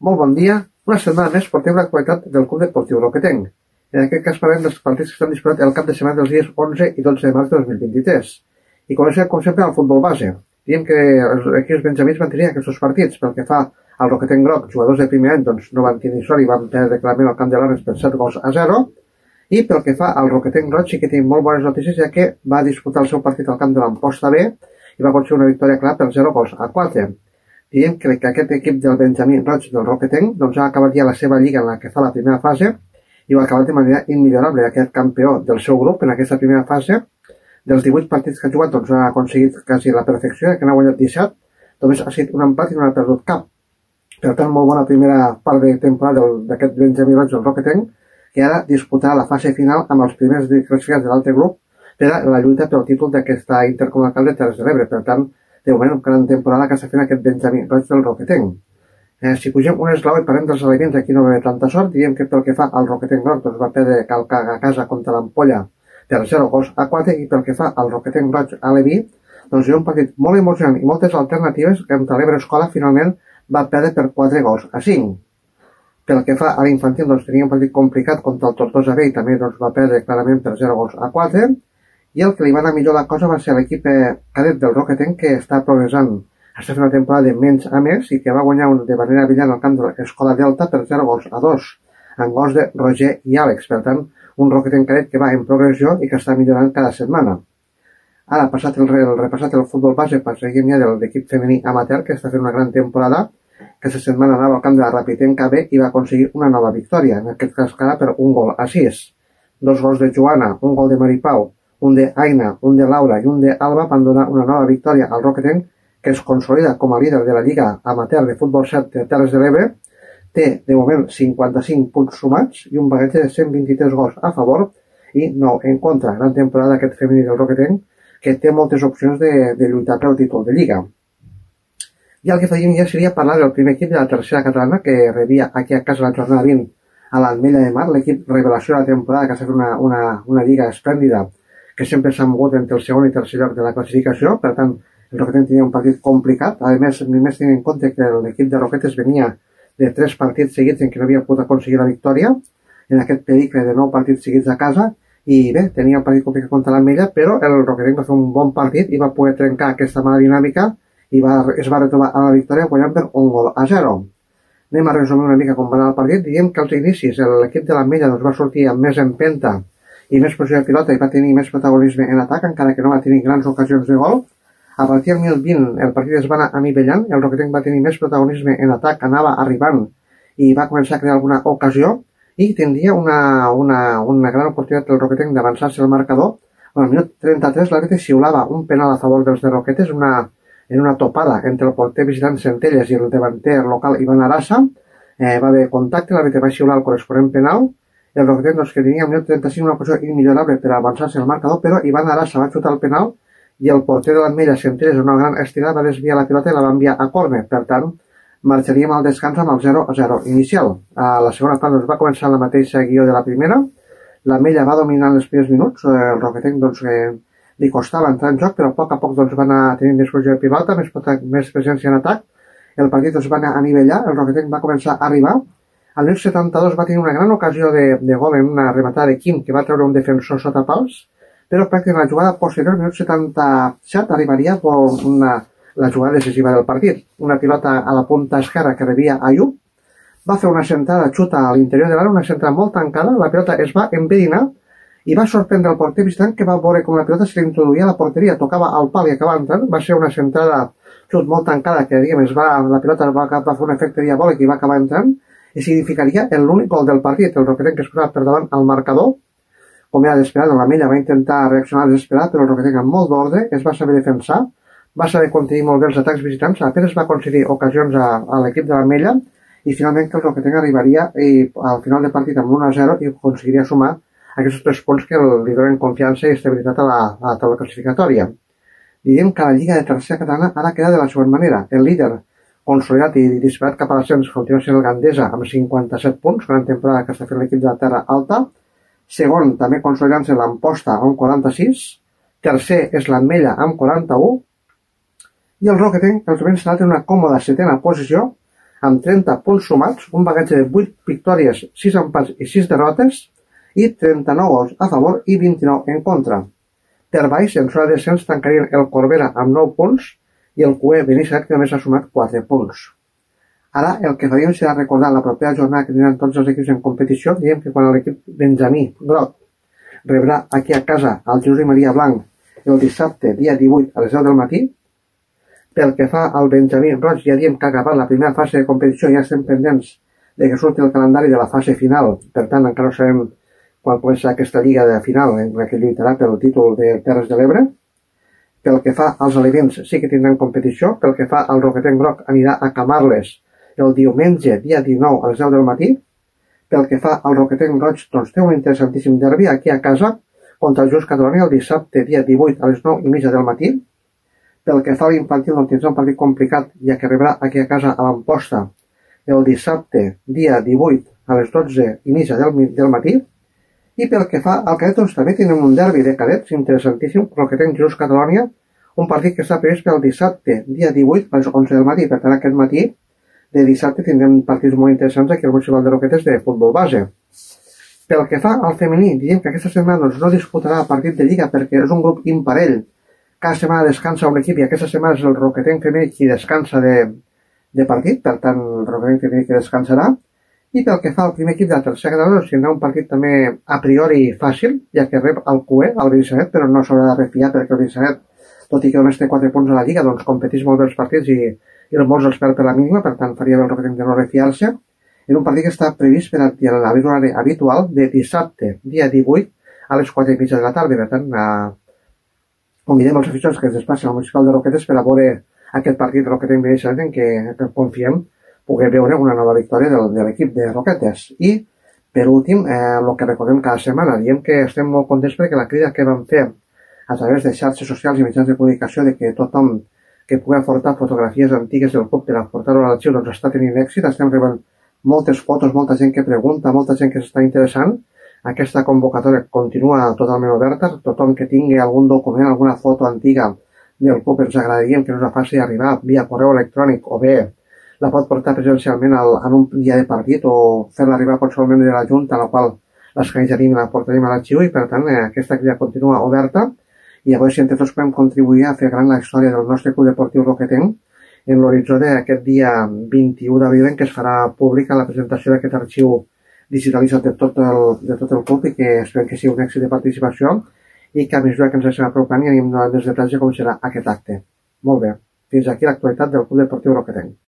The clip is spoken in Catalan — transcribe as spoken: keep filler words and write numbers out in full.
Molt bon dia. Una setmana més portem l'actualitat del Club Deportiu Roquetenc. En aquest cas parlem dels partits que estan disputats el cap de setmana dels dies onze i dotze de març de dos mil vint-i-tres. I comencem, com sempre, al futbol base. Diem que els equips benjamins van tenir aquests partits. Pel que fa al Roquetenc Groc, jugadors de primer any doncs, no van tenir sort i van perdre clarament al camp de l'Arnes per set gols a zero. I pel que fa al Roquetenc Roig sí que tenim molt bones notícies, ja que va disputar el seu partit al camp de l'Amposta B i va aconseguir una victòria clara per zero gols a quatre. Diem que, que aquest equip del Benjamí Roig del Roquetenc doncs, ha acabat ja la seva lliga en la que fa la primera fase i ho ha acabat de manera immillorable. Aquest campió del seu grup en aquesta primera fase, dels divuit partits que ha jugat, doncs, ha aconseguit quasi la perfecció, que n'ha guanyat disset, només ha sigut un empat i no ha perdut cap. Per tant, molt bona primera part de temporada d'aquest Benjamí Roig del Roquetenc, que ara disputarà la fase final amb els primers classificats de l'altre grup per a la lluita pel títol d'aquesta intercomarcal de Terres de l'Ebre. Per tant, de moment, una gran temporada que està fent aquest Benjamí Roig del Roquetenc. Eh, si pugem un esglau i parlem dels aliments, aquí no va haver tanta sort. Diem que pel que fa al Roquetenc Groc, doncs va perdre calcar a casa contra l'Ampolla per zero gols a quatre, i pel que fa al Roquetenc Roig a Leví, doncs hi ha un partit molt emocionant i moltes alternatives que contra l'Ebre Escola finalment va perdre per quatre gols a cinc. Pel que fa a l'infantil, doncs tenia un partit complicat contra el Tortosa B i també doncs, va perdre clarament per zero gols a quatre, i el que li va anar millor la cosa va ser l'equip cadet del Roquetenc, que està progressant, està fent una temporada de menys a més i que va guanyar de manera brillant al camp de l'Escola Delta per zero gols a dos, amb gols de Roger i Àlex. Per tant, un Roquetenc cadet que va en progressió i que està millorant cada setmana. Ara, passat el, el repassat el futbol base, passaríem ja de l'equip femení amateur, que està fent una gran temporada. Aquesta setmana anava al camp de la Rapitenca B i va aconseguir una nova victòria, en aquest cas clara per un gol a sis. Dos gols de Joana, un gol de Maripau, un de Aina, un de Laura i un de Alba van donar una nova victòria al Roquetenc, que es consolida com a líder de la Lliga Amateur de Futbol set de Terres de l'Ebre. Té, de moment, cinquanta-cinc punts sumats i un bagatge de cent vint-i-tres gols a favor i nou en contra. Gran temporada aquest femení del Roquetenc, que té moltes opcions de, de lluitar pel títol de Lliga. I el que faríem ja seria parlar del primer equip de la tercera catalana, que rebia aquí a casa la jornada vint a l'Ametlla de Mar, l'equip revelació de la temporada, que ha estat una, una, una lliga esplèndida, que sempre s'ha mogut entre el segon i tercer lloc de la classificació. Per tant, el Roquetenc tenia un partit complicat. A més, només tenint en compte que l'equip de Roquetes venia de tres partits seguits en què no havia pogut aconseguir la victòria, en aquest pericle de nou partits seguits a casa, i bé, tenia un partit complicat contra l'Ametlla, però el Roquetenc va fer un bon partit i va poder trencar aquesta mala dinàmica i va, es va retrobar a la victòria guanyant per un gol a zero. Anem a resumir una mica com va anar el partit. Diem que als inicis l'equip de l'Ametlla doncs, va sortir amb més empenta i més posició de pilota i va tenir més protagonisme en atac, encara que no va tenir grans ocasions de gol. A partir del minut vint el partit es va anar anivellant, el Roquetenc va tenir més protagonisme en atac, anava arribant i va començar a crear alguna ocasió i tindria una, una, una gran oportunitat del Roquetenc d'avançar-se al marcador. Al minut trenta-tres l'àrbitre xiulava un penal a favor dels de Roquetes, una en una topada entre el porter visitant Centelles i el davanter local Ivan Arasa. Eh, va haver contacte, l'àrbitre va xiular el corresponent penal. El Roquetenc, doncs, que tenia al minut trenta-cinc una ocasió immillorable per avançar-se al marcador, però Ivan Arasa va xutar el penal i el porter de l'Ametlla, Centelles, en una gran estirada, va desviar la pilota i la va enviar a córner. Per tant, marxaríem al descans amb el zero a zero inicial. A la segona part doncs, va començar la mateixa guió de la primera. L'Ametlla va dominar en els primers minuts. El Roquetenc, doncs, eh, li costava entrar en joc, però a poc a poc doncs, va anar tenint més posició de pilota, més, més presència en atac. El partit doncs, va anar a nivellar, el Roquetenc va començar a arribar. Al minut setanta-dos va tenir una gran ocasió de, de gol en una rematada de Quim, que va treure un defensor sota pals, però pràcticament la jugada posterior, al minut setanta-set, arribaria una, la jugada decisiva del partit. Una pilota a la punta esquerra que rebia Ayub, va fer una centrada xuta a l'interior de l'àrea, una centrada molt tancada, la pilota es va enverinar i va sorprendre el porter visitant, que va veure com la pilota se l'introduïa a la porteria, tocava al pal i acabava entrant. Va ser una centrada xut molt tancada que, diguem, es va, la pilota va, va fer un efecte diabòlic i va acabar entrant, i significaria l'únic gol del partit. El Roquetenc que es posava per davant al marcador, com era d'esperar. L'Ametlla va intentar reaccionar desesperat, però el Roquetenc amb molt d'ordre es va saber defensar, va saber contenir molt bé els atacs visitants, apenas va aconseguir ocasions a, a l'equip de l'Ametlla, i finalment que el Roquetenc arribaria i, al final del partit amb un a zero i aconseguiria sumar aquests tres punts que li donen confiança i estabilitat a la, a la taula classificatòria. Diguem que la Lliga de Tercera Catalana ara queda de la següent manera. El líder, consolidat i disparat cap a l'ascens, continua sent el Gandesa amb cinquanta-set punts, gran temporada que està fent l'equip de la Terra Alta. Segon, també consolidant-se l'Amposta amb quaranta-sis. Tercer és l'Ametlla amb quaranta-u. I el Roquetenc, el trobem instal·lat en una còmoda setena posició, amb trenta punts sumats, un bagatge de vuit victòries, sis empats i sis derrotes, i trenta-nou gols a favor i vint-i-nou en contra. Per baix, en zona de descens, tancarien el Corbera amb nou punts i el Q E Benissanet, que només ha sumat quatre punts. Ara, el que faríem serà recordar la propera jornada que tindran tots els equips en competició. Diem que quan l'equip Benjamí Groc rebrà aquí a casa al Jesús i Maria Blanc el dissabte, dia divuit, a les deu del matí. Pel que fa al Benjamí Roig, ja diem que ha acabat la primera fase de competició, ja estem pendents de que surti el calendari de la fase final. Per tant, encara no sabem quan comença aquesta lliga de final en la que lluitarà pel títol de Terres de l'Ebre. Pel que fa als aliments, sí que tindran competició. Pel que fa al Roquetenc Groc, anirà a Camarles el diumenge, dia dinou, a les deu del matí. Pel que fa al Roquetenc Roig, doncs té un interessantíssim derbi aquí a casa contra el Just Catalunya el dissabte, dia divuit, a les nou i mitja del matí. Pel que fa a l'infantil, doncs tindrà un partit complicat, ja que rebrà aquí a casa a l'Amposta el dissabte, dia divuit, a les dotze i mitja del, del matí. I pel que fa al cadet, doncs també tenen un derbi de cadets interessantíssim, Roquetenc Just Catalunya, un partit que està previst pel dissabte, dia divuit, a les onze del matí. Per tant, aquest matí de dissabte tindrem partits molt interessants aquí al Municipal de Roquetes de futbol base. Pel que fa al femení, diem que aquesta setmana doncs, no disputarà el partit de Lliga perquè és un grup imparell. Cada setmana descansa un equip i aquesta setmana és el Roquetenc femení qui descansa de, de partit, per tant el Roquetenc femení que descansarà. I pel que fa al primer equip de la tercera categoria, doncs, tindrà un partit també a priori fàcil, ja que rep el Q E, el Benissanet, però no s'haurà de refiar perquè el Benissanet, tot i que només té quatre punts a la Lliga, doncs competeix molt bé els partits i, i el molts els perd per la mínima, per tant faria bé el Roquetenc de no refiar-se. En un partit que està previst per a l'horari habitual de dissabte, dia divuit, a les quatre i mitja de la tarda. Per tant, a... convidem els aficionats que es desplacen al Municipal de Roquetes per a veure aquest partit Roquetenc Benissanet en què, que confiem poder veure una nova victòria del, de l'equip de Roquetes. I, per últim, eh, el que recordem cada setmana, diem que estem molt contents perquè la crida que vam fer a través de xarxes socials i mitjans de comunicació de que tothom que pugui aportar fotografies antigues del club per aportar-ho a l'arxiu doncs està tenint èxit. Estem rebent moltes fotos, molta gent que pregunta, molta gent que s'està interessant. Aquesta convocatòria continua totalment oberta. Tothom que tingui algun document, alguna foto antiga del club, ens agradaria que ens la faci arribar via correu electrònic o bé la pot portar presencialment al, en un dia de partit o fer-la arribar a qualsevol membre de la Junta, a la qual l'escanejarem i la portarem a l'arxiu. I per tant eh, aquesta crida continua oberta i a veure si entre tots podem contribuir a fer gran la història del nostre Club Deportiu Roquetenc en l'horitzó d'aquest dia vint-i-u d'abril en què es farà pública la presentació d'aquest arxiu digitalitzat de tot el, de tot el club i que esperem que sigui un èxit de participació i que a mesura que ens estem apropant i anem donant més detalls de com serà aquest acte. Molt bé, fins aquí l'actualitat del Club Deportiu Roquetenc.